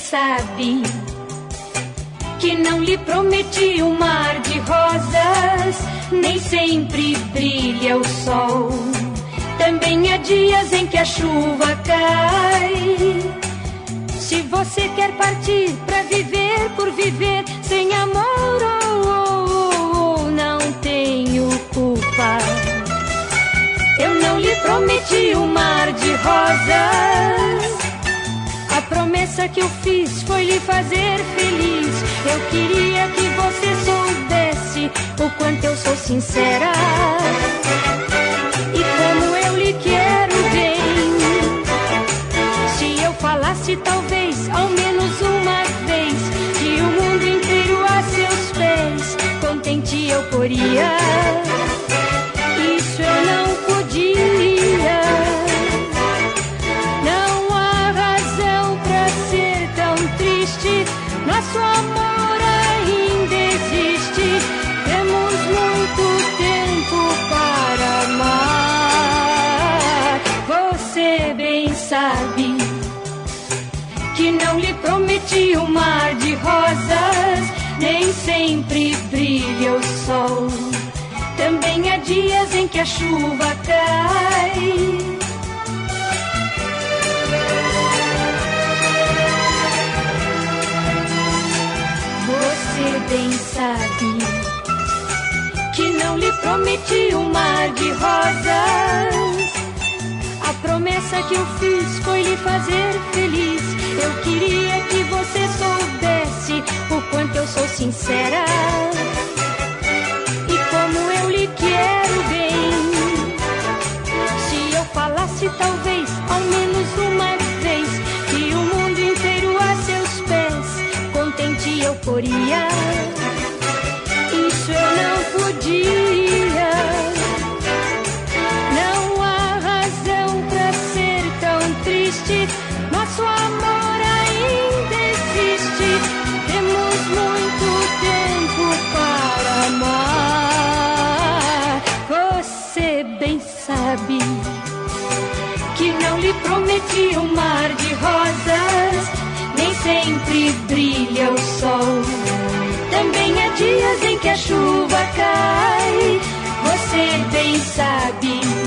sabe que não lhe prometi um mar de rosas, nem sempre brilha o sol. Também há dias em que a chuva cai. Se você quer partir pra viver por viver, sem amor, não tenho culpa. Eu não lhe prometi um mar de rosas. A promessa que eu fiz foi lhe fazer feliz. Eu queria que você soubesse o quanto eu sou sincera e como eu lhe quero bem. Se eu falasse talvez ao menos uma vez que o mundo inteiro a seus pés, contente eu poria. Isso eu não podia. Não há razão pra ser tão triste. Nosso amor ainda existe. Temos muito tempo para amar. Você bem sabe que não lhe prometi um mar de rosas, nem sempre brilha o sol. Também há dias em que a chuva cai. Você bem sabe que não lhe prometi um mar de rosas. A promessa que eu fiz foi lhe fazer feliz. Eu queria que você soubesse o quanto eu sou sincera e como eu lhe quero bem. Se eu falasse talvez ao menos uma vez que o mundo inteiro a seus pés, contente eu poria. Isso eu não podia. Não há razão pra ser tão triste. Nosso amor ainda existe. Temos muito tempo para amar. Você bem sabe que não lhe prometi um mar de rosas, nem sempre brilha o sol. Também há dias em que a chuva cai. Você bem sabe